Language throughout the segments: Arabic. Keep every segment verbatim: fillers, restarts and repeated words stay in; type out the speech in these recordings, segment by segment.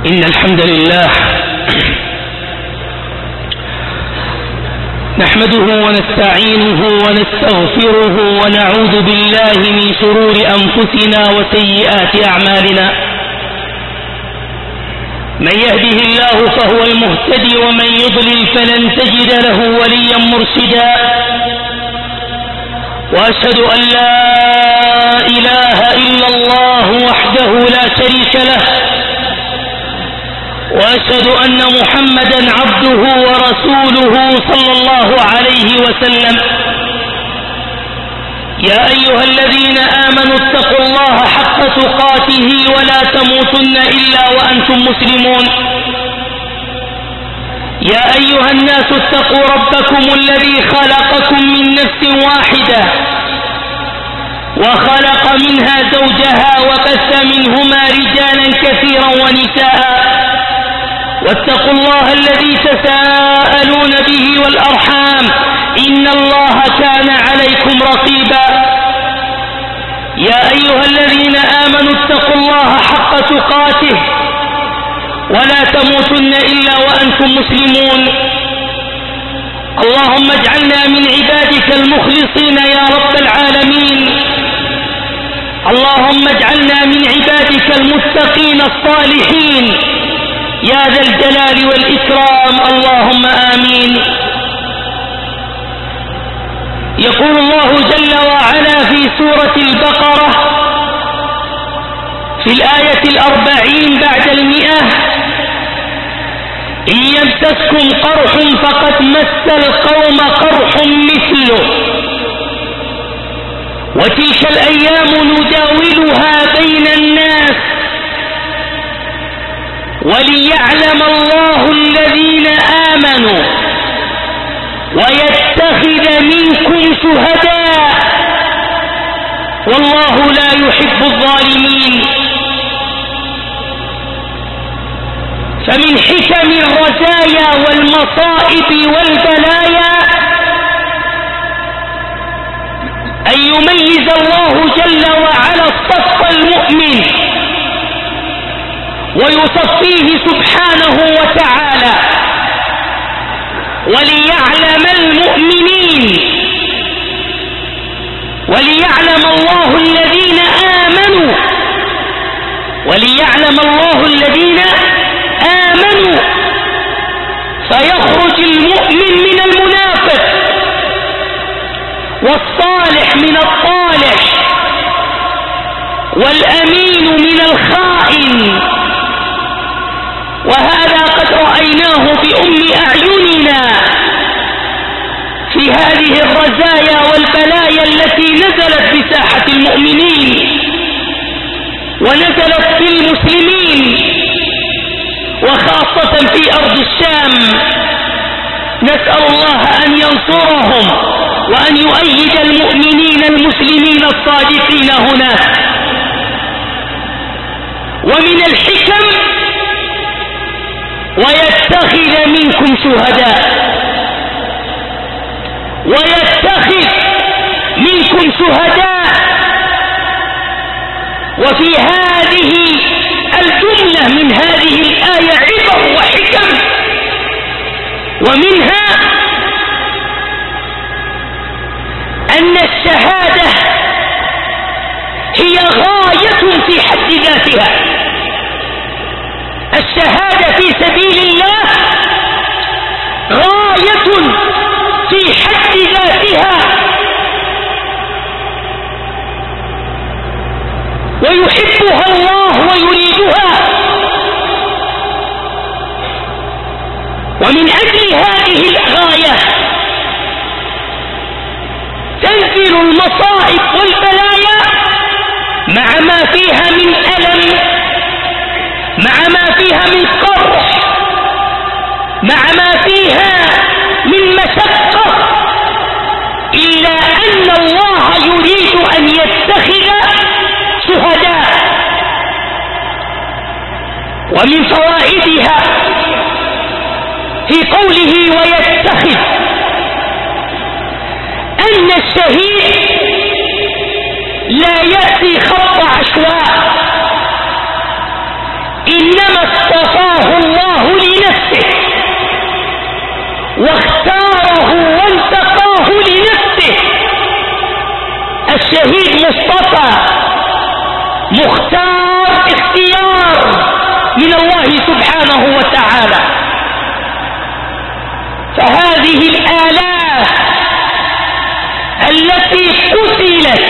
إن الحمد لله نحمده ونستعينه ونستغفره ونعوذ بالله من شرور أنفسنا وسيئات أعمالنا. من يهده الله فهو المهتدي ومن يضلل فلن تجد له وليا مرشدا. وأشهد أن لا إله إلا الله وحده لا شريك له، وأشهد أن محمدا عبده ورسوله صلى الله عليه وسلم. يا أيها الذين آمنوا اتقوا الله حق تقاته ولا تموتن إلا وأنتم مسلمون. يا أيها الناس اتقوا ربكم الذي خلقكم من نفس واحدة وخلق منها زوجها وبث منهما رجالا كثيرا ونساء، واتقوا الله الذي تساءلون به والأرحام إن الله كان عليكم رقيبا. يا أيها الذين آمنوا اتقوا الله حق تقاته ولا تموتن إلا وأنتم مسلمون. اللهم اجعلنا من عبادك المخلصين يا رب العالمين. اللهم اجعلنا من عبادك المتقين الصالحين يا ذا الجلال والإكرام، اللهم آمين. يقول الله جل وعلا في سورة البقرة في الآية الأربعين بعد المئة: إن يمسسكم قرح فقد مس القوم قرح مثله وتلك الأيام نداولها بين الناس وليعلم الله الذين آمنوا ويتخذ منكم شهداء والله لا يحب الظالمين. فمن حكم الرزايا والمصائب والبلايا أن يميز الله جل وعلا الصف المؤمن ويصفيه سبحانه وتعالى، وليعلم المؤمنين وليعلم الله الذين آمنوا وليعلم الله الذين آمنوا فيخرج المؤمن من المنافق والصالح من الطالح والأمين من الخائن. وهذا قد رأيناه بأم أعيننا في هذه الرزايا والبلايا التي نزلت بساحة المؤمنين ونزلت في المسلمين وخاصة في أرض الشام. نسأل الله أن ينصرهم وأن يؤيد المؤمنين المسلمين الصادقين هناك. ومن الحكم ويتخذ منكم شهداء، ويتخذ منكم شهداء. وفي هذه الجملة من هذه الآية عبر وحكم، ومنها أن الشهادة هي غاية في حد ذاتها. الشهادة في سبيل الله غاية في حد ذاتها، ويحبها الله ويريدها. ومن أجل هذه الغاية تنزل المصائب والبلايا مع ما فيها من ألم، مع ما فيها من قرح، مع ما فيها من مشقة، إلا أن الله يريد أن يتخذ شهداء. ومن فوائدها في قوله ويتخذ أن الشهيد لا يأتي خط عشواء، إنما اصطفى اصطفاه الله لنفسه واختاره وانتقاه لنفسه. الشهيد مصطفى مختار اختيار من الله سبحانه وتعالى. فهذه الآلاف التي قتلت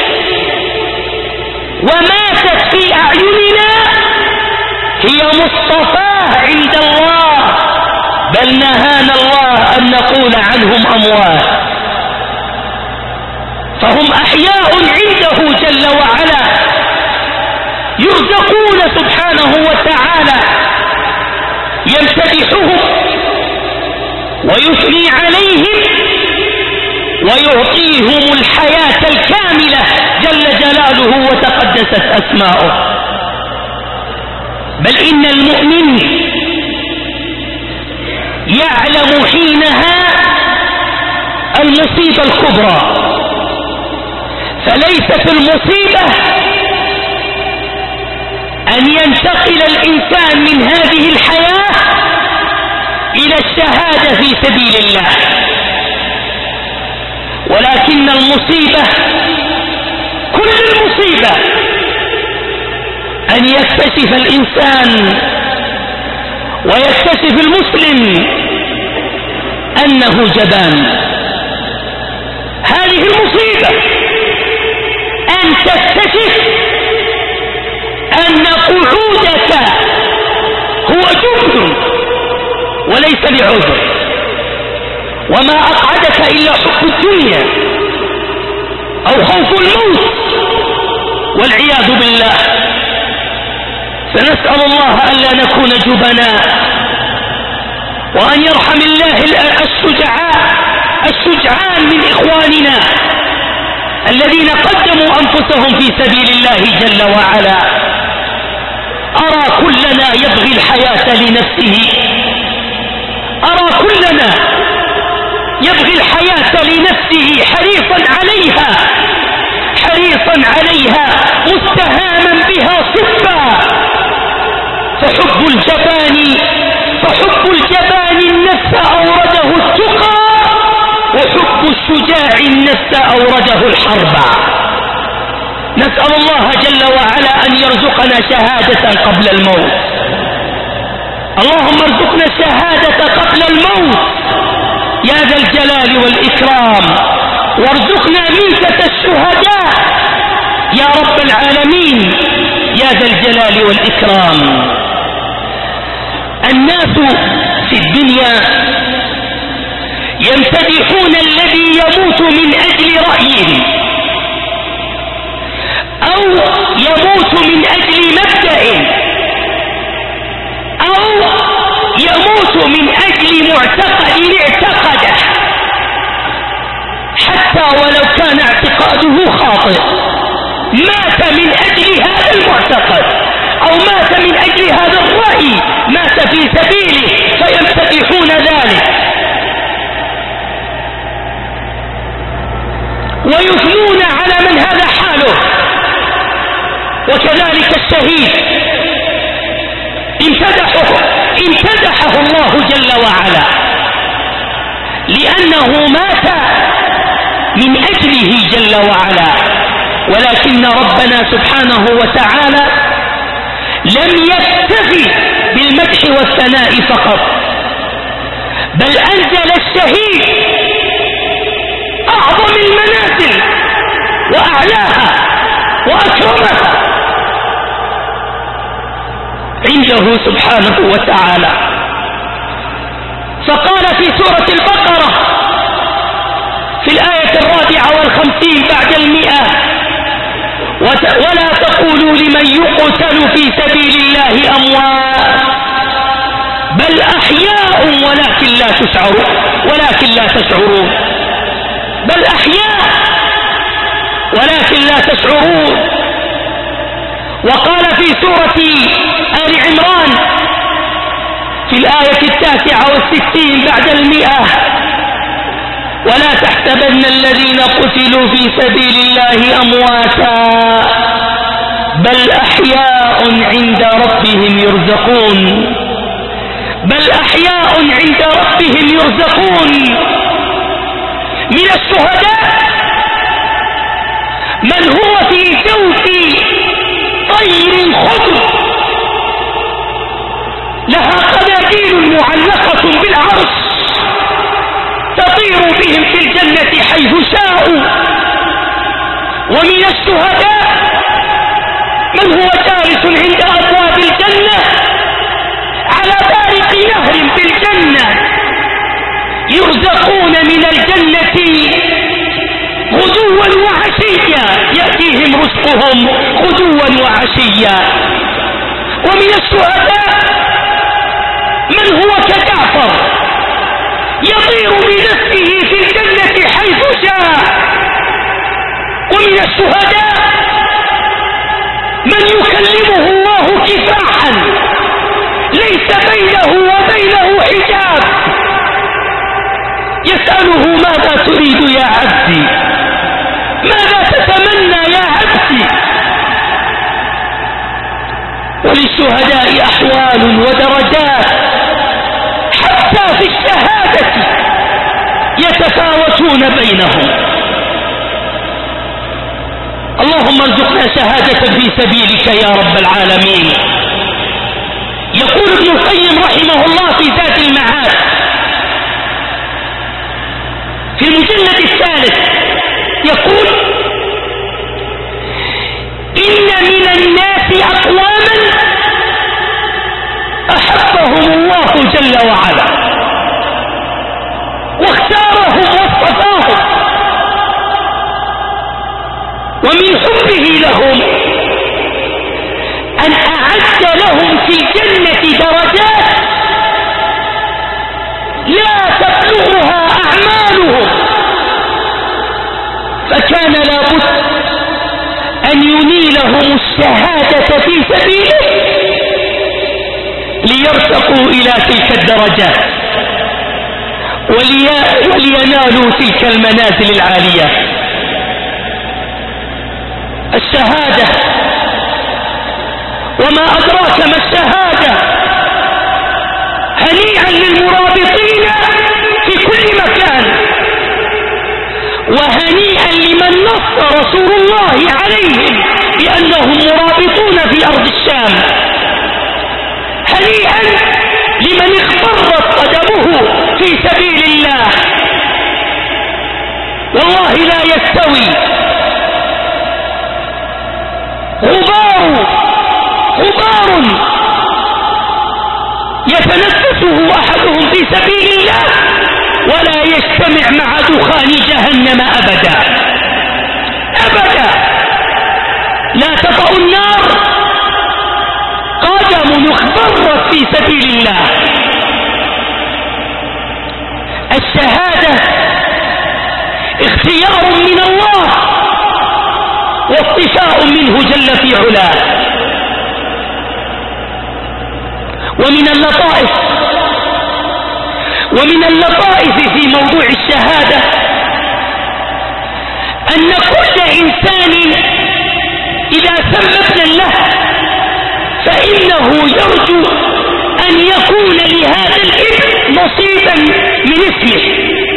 وماتت في أعيننا هي مصطفاه عند الله، بل نهانا الله أن نقول عنهم أموات، فهم أحياء عنده جل وعلا يرزقون سبحانه وتعالى، يمتدحهم ويثني عليهم ويعطيهم الحياة الكاملة جل جلاله وتقدست أسماؤه. بل إن المؤمن يعلم حينها المصيبة الكبرى، فليست المصيبة أن ينتقل الإنسان من هذه الحياة إلى الشهادة في سبيل الله، ولكن المصيبة كل المصيبة أن يكتشف الإنسان ويكتشف المسلم أنه جبان. هذه المصيبة أن تكتشف أن قعودك هو جبن وليس لعذر، وما أقعدك إلا حب الدنيا أو خوف الموت والعياذ بالله. فنسأل الله ألا نكون جبناء، وأن يرحم الله الشجعاء الشجعان من إخواننا الذين قدموا أنفسهم في سبيل الله جل وعلا. أرى كلنا يبغي الحياة لنفسه، أرى كلنا يبغي الحياة لنفسه، حريصا عليها حريصا عليها مستهاما بها صفا. فحب الجبان فحب الجبان النفس أورده التقى، وحب الشجاع النفس أورده الحرب. نسأل الله جل وعلا أن يرزقنا شهادة قبل الموت. اللهم ارزقنا الشهادة قبل الموت يا ذا الجلال والإكرام، وارزقنا ميتة الشهداء يا رب العالمين يا ذا الجلال والإكرام. الناس في الدنيا يمتدحون الذي يموت من أجل رأيه، أو يموت من أجل مبدأ، أو يموت من أجل معتقد اعتقده، حتى ولو كان اعتقاده خاطئ مات من أجل هذا المعتقد أو مات من أجل هذا الرأي، مات في سبيله، فيمتدحون ذلك ويثنون على من هذا حاله. وكذلك الشهيد امتدحه امتدحه الله جل وعلا لأنه مات من أجله جل وعلا. ولكن ربنا سبحانه وتعالى لم يكتفي بالمدح والثناء فقط، بل أنزل الشهيد أعظم المنازل وأعلاها وأكرمها عنده سبحانه وتعالى. فقال في سورة البقرة في الآية الرابعة والخمسين بعد المئة: ولا تقولوا لمن يقتل في سبيل الله أموات بل أحياء ولكن لا تشعرون ولكن لا تشعرون بل أحياء ولكن لا تشعرون. وقال في سورة آل عمران في الآية التاسعة والستين بعد المئة: ولا تحسبن الذين قتلوا في سبيل الله أمواتا بل أحياء عند ربهم يرزقون بل أحياء عند ربهم يرزقون. من الشهداء من هو في جوف طير خضر لها قناديل معلقة بالعرش تطير بهم في الجنة حيث شاءوا. ومن الشهداء من هو جالس عند أبواب الجنة على بارق نهر في الجنة يرزقون من الجنة غدوا وعشيا، يأتيهم رزقهم غدوا وعشيا. ومن الشهداء من هو كجعفر يطير بنفسه في الجنة حيث شاء. ومن الشهداء من يكلمه الله كفاحا ليس بينه وبينه حجاب، يسأله ماذا تريد يا عبدي، ماذا تتمنى يا عبدي. وللشهداء أحوال ودرجات حتى في الشهادة يتفاوتون بينهم. اللهم ارزقنا شهادة في سبيلك يا رب العالمين. يقول ابن القيم رحمه الله في زاد المعاد في المجلد الثالث، يقول إن من الناس أقواما أحبهم الله جل وعلا واختارهم واصطفاهم، ومن حبه لهم أن أعد لهم في الجنة درجات لا تبلغها أعمالهم، فكان لابد أن ينيلهم الشهادة في سبيله ليرتقوا إلى تلك الدرجات ولينالوا تلك المنازل العالية. الشهادة، وما أدراك ما الشهادة، هنيئا للمرابطين في كل مكان، وهنيئا لمن نص رسول الله عليهم بأنهم مرابطون في أرض الشام، هنيئا لمن اخضرت قدمه في سبيل الله. والله لا يستوي غبار غبار يتنفسه أحدهم في سبيل الله ولا يجتمع مع دخان جهنم أبدا أبدا. لا تطأ النار قدم اخضرت في سبيل الله. الشهادة اختيار من الله واصطفاء منه جل في علاه. ومن اللطائف ومن اللطائف في موضوع الشهادة أن كل إنسان إذا سمى ابنا له فإنه يرجو أن يكون لهذا الابن نصيبا من اسمه،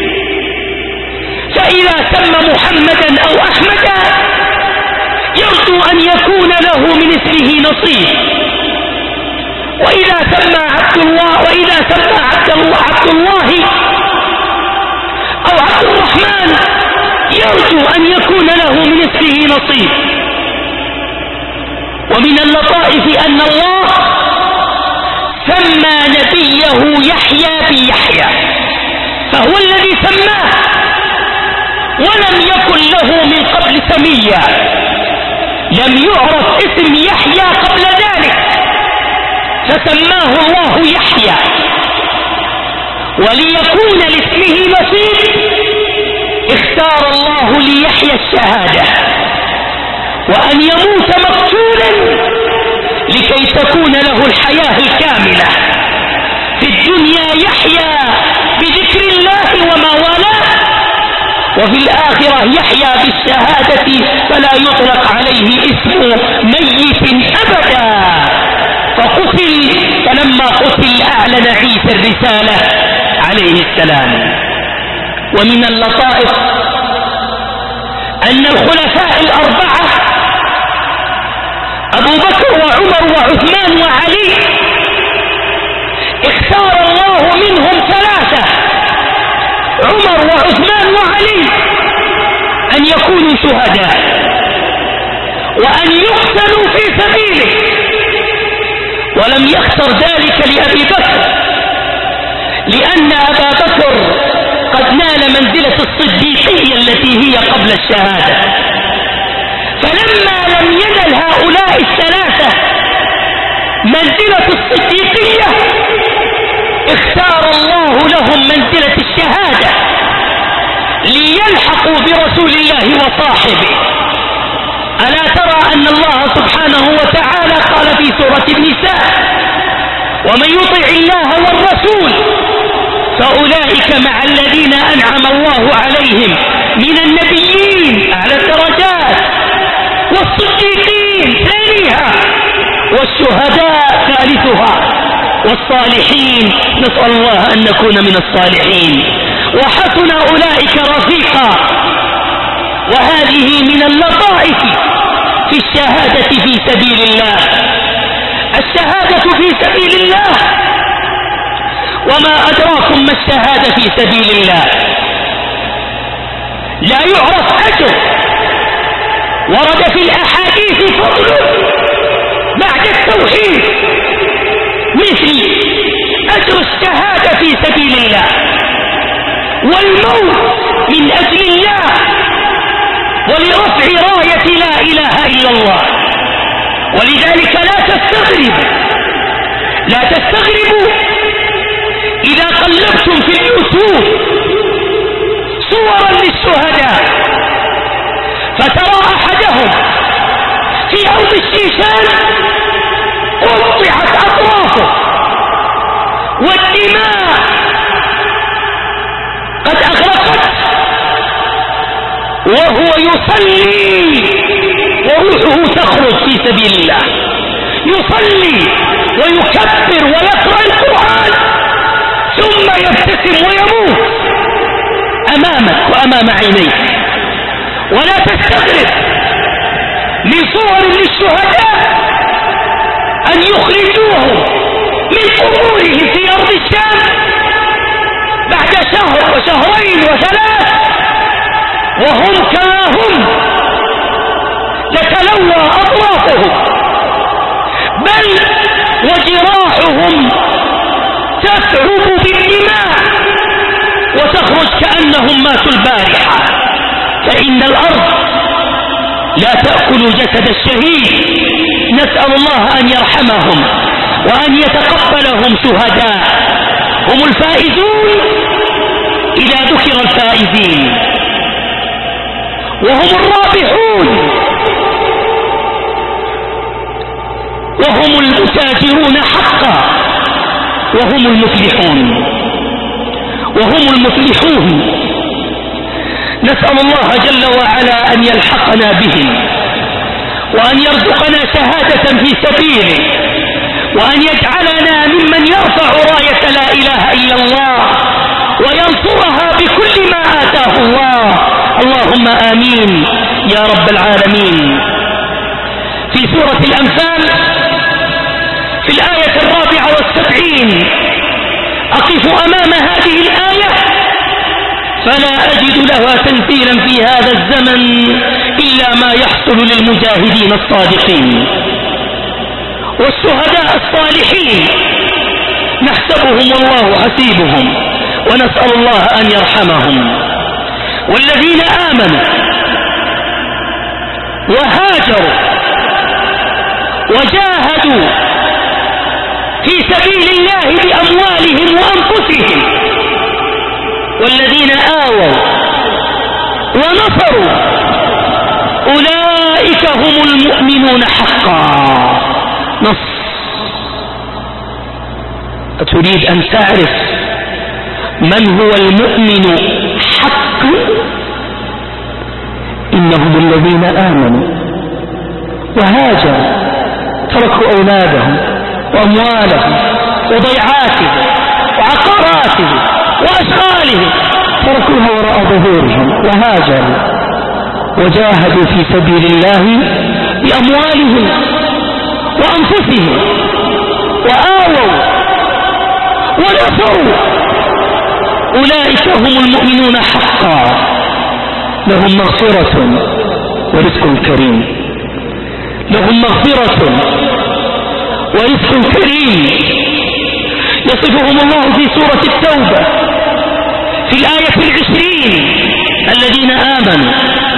فإذا سمى محمدا أو أحمدا يرجو أن يكون له من اسمه نصيب، وإذا سمى عبد الله وإذا سمى عبد الله عبد الله أو عبد الرحمن يرجو أن يكون له من اسمه نصيب. ومن اللطائف أن الله سمى نبيه يحيى بيحيى، فهو الذي سماه ولم يكن له من قبل سميا، لم يعرف اسم يحيى قبل ذلك فسماه الله يحيى. وليكون لاسمه نصيب اختار الله ليحيى الشهادة وأن يموت مقتولا لكي تكون له الحياة الكاملة في الدنيا، يحيى بذكر الله وما والاه، وفي الآخرة يحيى بالشهادة فلا يطلق عليه اسم ميت أبدا. فقتل، فلما قتل إذ أعلن عيسى الرسالة عليه السلام. ومن اللطائف أن الخلفاء الأربعة أبو بكر وعمر وعثمان وعلي اختار الله منهم ثلاثة، عمر وعثمان وعلي، أن يكونوا شهداء وأن يقتلوا في سبيله، ولم يختر ذلك لأبي بكر لأن أبا بكر قد نال منزلة الصديقية التي هي قبل الشهادة، فلما لم ينل هؤلاء الثلاثة منزلة الصديقية اختار الله لهم منزلة الشهادة ليلحقوا برسول الله وصاحبه. ألا ترى أن الله سبحانه وتعالى قال في سورة النساء: ومن يطع الله والرسول فأولئك مع الذين أنعم الله عليهم من النبيين أعلى الدرجات والصديقين ثانيها والشهداء ثالثها والصالحين، نسأل الله أن نكون من الصالحين، وحسن أولئك رفيقا. وهذه من اللطائف في الشهادة في سبيل الله. الشهادة في سبيل الله، وما أدراكم ما الشهادة في سبيل الله، لا يعرف أجر. ورد في الأحاديث فضل بعد التوحيد مثل أجر الشهادة في سبيل الله والموت من أجل الله ولرفع راية لا إله إلا الله. ولذلك لا تستغربوا لا تستغربوا إذا قلبتم في اليوتيوب صورا للشهداء فترى أحدهم في أرض الشيشان قطعت أطرافه والدماء قد أغرقت وهو يصلي وروحه تخرج في سبيل الله، يصلي ويكبر ويقرأ القرآن ثم يبتسم ويموت أمامك وأمام عينيك. ولا تستغرب من صور للشهداء أن يخرجوهم من قبورهم في أرض الشام بعد شهر وشهرين وثلاث وهم كما هم، تتلوى أطرافهم بل وجراحهم تثعب بالدماء وتخرج كأنهم ماتوا البارحة. فإن الأرض لا تأكل جسد الشهيد. نسأل الله أن يرحمهم وأن يتقبلهم شهداء، هم الفائزون إذا ذكر الفائزين، وهم الرابحون، وهم المتاجرون حقا، وهم المفلحون وهم المفلحون. نسأل الله جل وعلا أن يلحقنا بهم وأن يرزقنا شهادة في سبيله وأن يجعلنا ممن يرفع راية لا إله إلا الله وينصرها بكل ما آتاه الله. اللهم آمين يا رب العالمين. في سورة الأنفال في الآية الرابعة والسبعين أقف أمام هذه الآية فلا أجد لها تمثيلا في هذا الزمن إلا ما يحصل للمجاهدين الصادقين والشهداء الصالحين، نحسبهم والله حسيبهم ونسأل الله أن يرحمهم. والذين آمنوا وهاجروا وجاهدوا في سبيل الله بأموالهم وأنفسهم والذين آووا ونصروا أولئك هم المؤمنون حقا. نص. أتريد أن تعرف من هو المؤمن حقا؟ إنهم الذين آمنوا وهاجروا تركوا أولادهم وأموالهم وضيعاتهم وعقاراتهم وأشغالهم، تركوها وراء ظهورهم وهاجروا وجاهدوا في سبيل الله بأموالهم وأنفسهم وآووا ونصروا. أولئك هم المؤمنون حقا، لهم مغفرة ورزق كريم، لهم مغفرة ورزق كريم. يصفهم الله في سورة التوبة في الآية العشرين: الذين آمنوا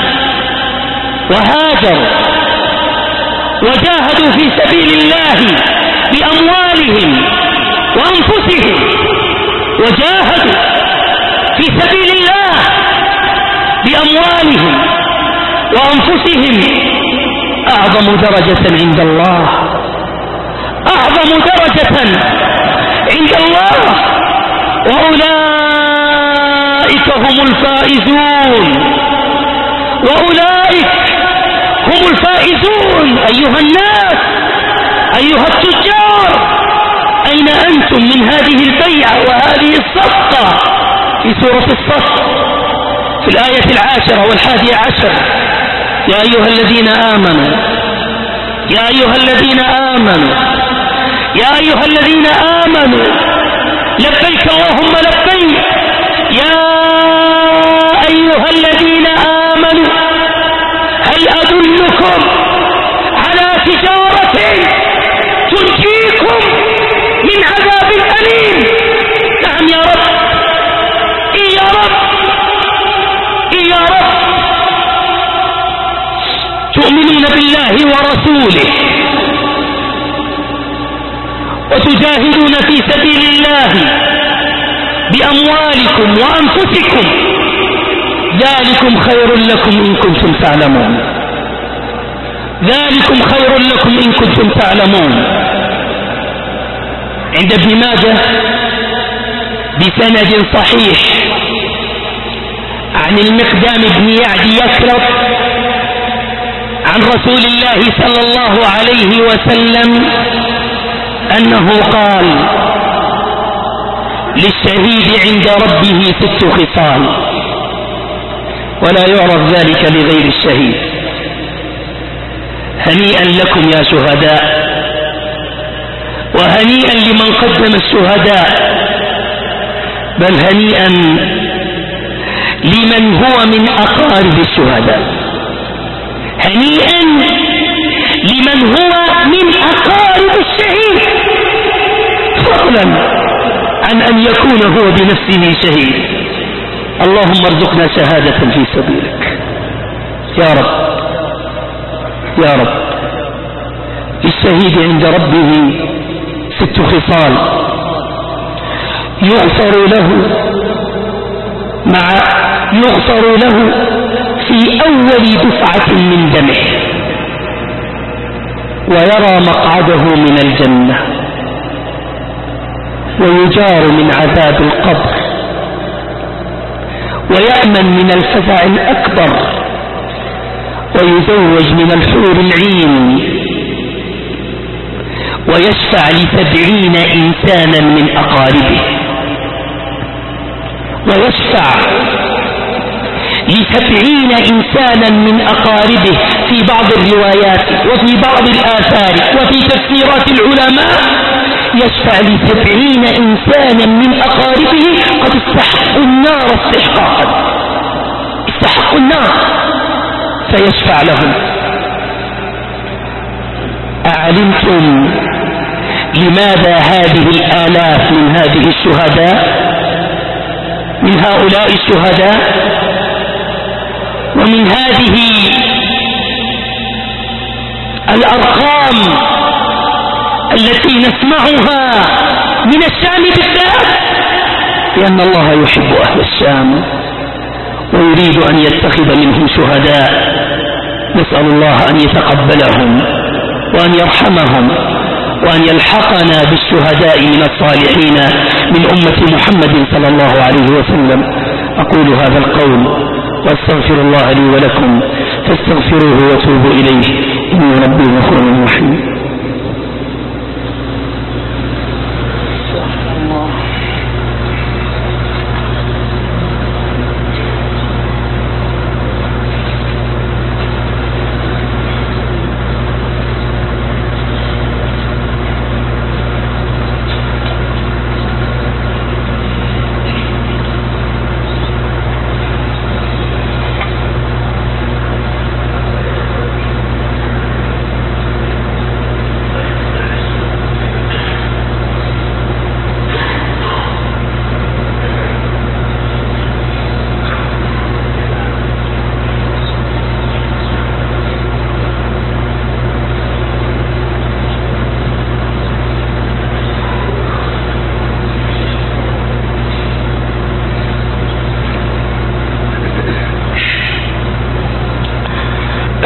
وهاجروا وجاهدوا في سبيل الله بأموالهم وأنفسهم، وجاهدوا في سبيل الله بأموالهم وأنفسهم أعظم درجة عند الله، أعظم درجة عند الله، وأولئك هم الفائزون، وأولئك هم الفائزون. أيها الناس، أيها التجار، أين أنتم من هذه البيعة وهذه الصفقة في سورة الصف في الآية العاشرة والحادية عشر؟ يا أيها الذين آمنوا، يا أيها الذين آمنوا، يا أيها الذين آمنوا لبيك اللهم لبيك، يا أيها الذين آمنوا هل أدلكم على تجارة تنجيكم من عذاب أليم؟ نعم يا رب، إي يا رب، إي يا رب. تؤمنون بالله ورسوله وتجاهدون في سبيل الله بأموالكم وأنفسكم، ذلكم خير لكم إن كنتم تعلمون، ذلكم خير لكم إن كنتم تعلمون. عند ابن ماجه بسند صحيح عن المقدام بن يعدي يكرب عن رسول الله صلى الله عليه وسلم أنه قال: للشهيد عند ربه ست خصال، ولا يعرف ذلك لغير الشهيد. هنيئا لكم يا شهداء، وهنيئا لمن قدم الشهداء، بل هنيئا لمن هو من أقارب الشهداء، هنيئا لمن هو من أقارب الشهيد، فضلا عن أن يكون هو بنفسه شهيد. اللهم ارزقنا شهادة في سبيلك يا رب، يا رب. للشهيد عند ربه ست خصال: يغفر له مع يغفر له في أول دفعة من دمه، ويرى مقعده من الجنة، ويجار من عذاب القبر، ويأمن من الفزع الأكبر، ويزوج من الحور العين، ويشفع لسبعين إنسانا من أقاربه، ويشفع لسبعين إنسانا من أقاربه في بعض الروايات وفي بعض الآثار وفي تفسيرات العلماء. يشفع لسبعين إنسانا من أقاربه قد استحقوا النار استحقاقا، استحقوا النار، فيشفع لهم. أعلمتم لماذا هذه الآلاف من هذه الشهداء، من هؤلاء الشهداء ومن هذه الأرقام التي نسمعها من الشام بالذات؟ لأن الله يحب أهل الشام ويريد أن يتخذ منهم شهداء. نسأل الله أن يتقبلهم وأن يرحمهم وأن يلحقنا بالشهداء من الصالحين من أمة محمد صلى الله عليه وسلم. أقول هذا القول واستغفر الله لي ولكم فاستغفروه وتوبوا إليه، إن ربي غفور رحيم.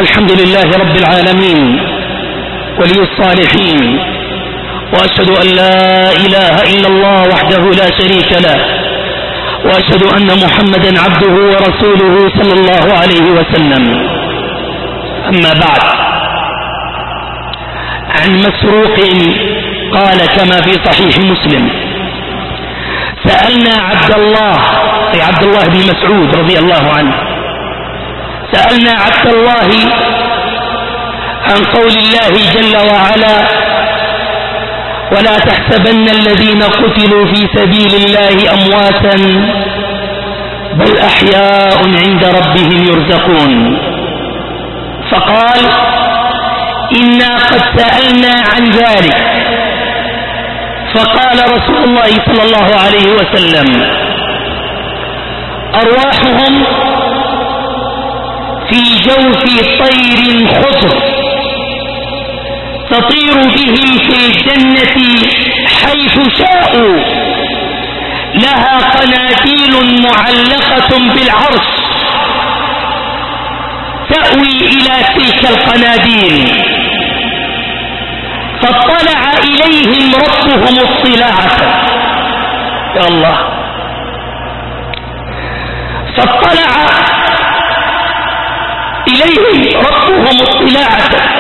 الحمد لله رب العالمين ولي الصالحين، وأشهد أن لا إله إلا الله وحده لا شريك له، وأشهد أن محمدا عبده ورسوله صلى الله عليه وسلم. أما بعد، عن مسروق قال كما في صحيح مسلم: سألنا عبد الله، أي عبد الله بن مسعود رضي الله عنه، سألنا عبد الله عن قول الله جل وعلا: ولا تحسبن الذين قتلوا في سبيل الله أمواتا بل أحياء عند ربهم يرزقون. فقال: إنا قد سألنا عن ذلك. فقال رسول الله صلى الله عليه وسلم: أرواحهم في جوف طير خضر تطير بهم في الجنة حيث شاءوا، لها قناديل معلقة بالعرش تأوي إلى تلك القناديل، فاطلع إليهم ربهم اطلاعة. يا الله! فاطلع إليهم ربهم اطلاعة،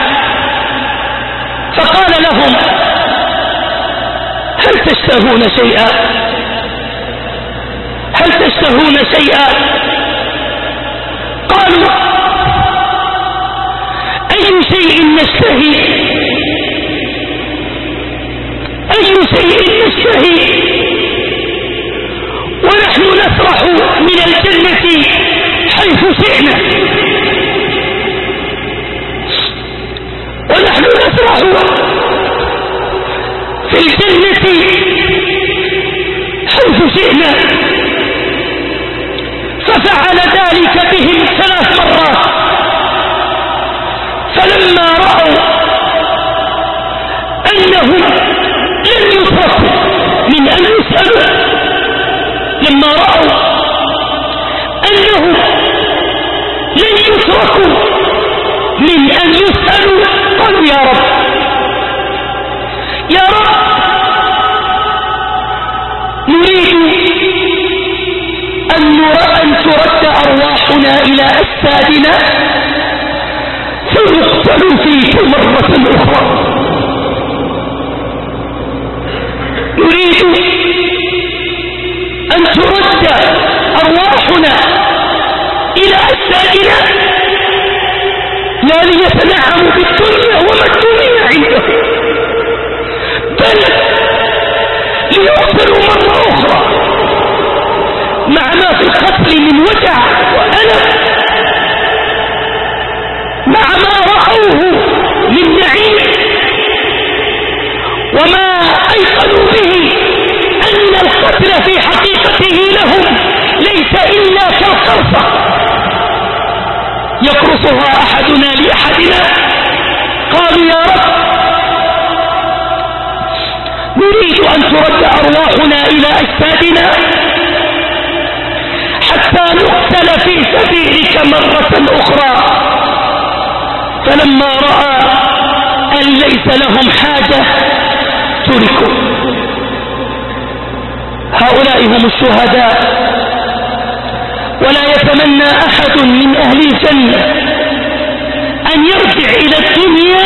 فقال لهم: هل تشتهون شيئا؟ هل تشتهون شيئا؟ قالوا: أي شيء نشتهي؟ أي شيء نشتهي ونحن نسرح من الجنة حيث شئنا، ونحن نسرح في الجنة حيث شئنا. ففعل ذلك بهم ثلاث مرات، فلما رأوا أنهم لن يتركوا من أن يسألوا، لما رأوا أنهم لن يتركوا من أن يسألوا، قالوا: يا رب يا رب نريد أن نرى أن ترد أرواحنا إلى أجسادنا فنقتل فيك مرة أخرى. نريد أن ترد أرواحنا إلى أجسادنا لا ليتنعموا بالدنيا وما الدنيا عنده، بل ليقتلوا مرة أخرى مع ما في القتل من وجع وألم، مع ما رأوه من نعيم وما أيقنوا به أن القتل في حقيقته لهم ليس إلا كالقرصة يقرصها أحدنا لأحدنا. قالوا: يا رب نريد أن ترد أرواحنا إلى أجسادنا حتى نقتل في سبيلك مرة أخرى. فلما رأى أن ليس لهم حاجة تركوا. هؤلاء هم الشهداء، ولا يتمنى أحد من أهل الجنة أن يرجع إلى الدنيا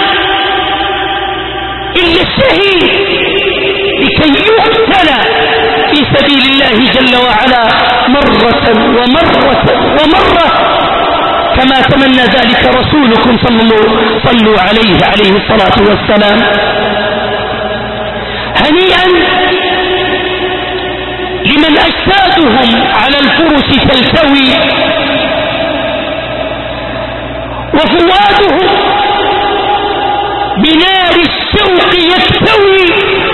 إلا الشهيد لكي يقتل في سبيل الله جل وعلا مرة ومرة ومرة، كما تمنى ذلك رسولكم صلوا عليه عليه الصلاة والسلام. هنيئا لمن أجسادهم على الفرش تلتوي وفؤادهم بنار الشوق يكتوي،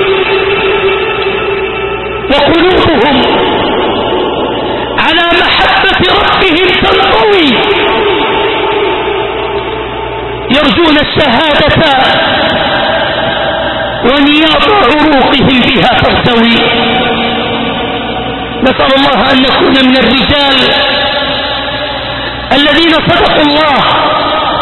وقلوبهم على محبة ربهم تنطوي، يرجون الشهادة ونياط عروقهم بها ترتوي. نسأل الله أن نكون من الرجال الذين صدقوا الله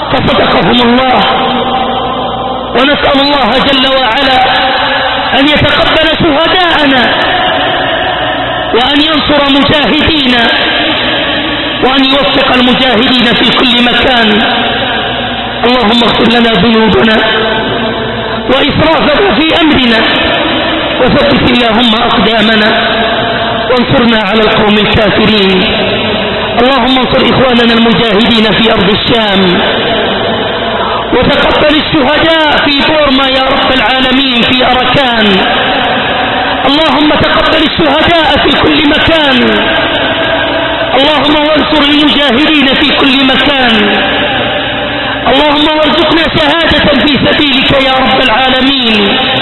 فصدقهم الله. ونسأل الله جل وعلا أن يتقبل شهداءنا وأن ينصر مجاهدينا وأن يوفق المجاهدين في كل مكان. اللهم اغفر لنا ذنوبنا وإسرافنا في أمرنا وثبت اللهم أقدامنا وانصرنا على القوم الكافرين. اللهم انصر إخواننا المجاهدين في أرض الشام وتقبل الشهداء في بورما يا رب العالمين في أركان. اللهم تقبل الشهداء في كل مكان. اللهم وانصر المجاهدين في كل مكان. اللهم وارزقنا شهادة في سبيلك يا رب العالمين.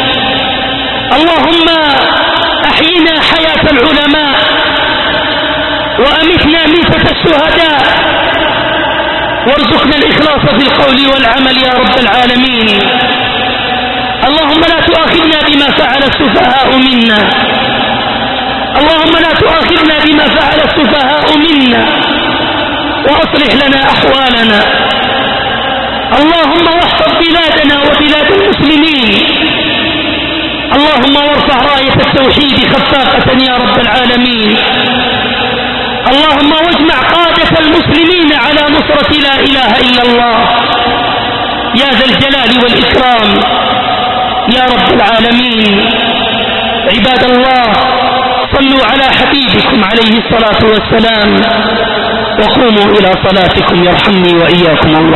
اللهم أحينا حياة العلماء وأمتنا ميتة الشهداء وارزقنا الإخلاص في القول والعمل يا رب العالمين. اللهم لا تؤاخذنا بما فعل السفهاء منا. اللهم لا تؤاخذنا بما فعل السفهاء منا وأصلح لنا أحوالنا. اللهم واحفظ بلادنا وبلاد المسلمين. اللهم وارفع راية التوحيد خفاقة يا رب العالمين. اللهم واجمع قادة المسلمين على نصرة لا إله إلا الله يا ذا الجلال والإكرام يا رب العالمين. عباد الله، صلوا على حبيبكم عليه الصلاة والسلام وقوموا إلى صلاتكم يرحمني وإياكم الله.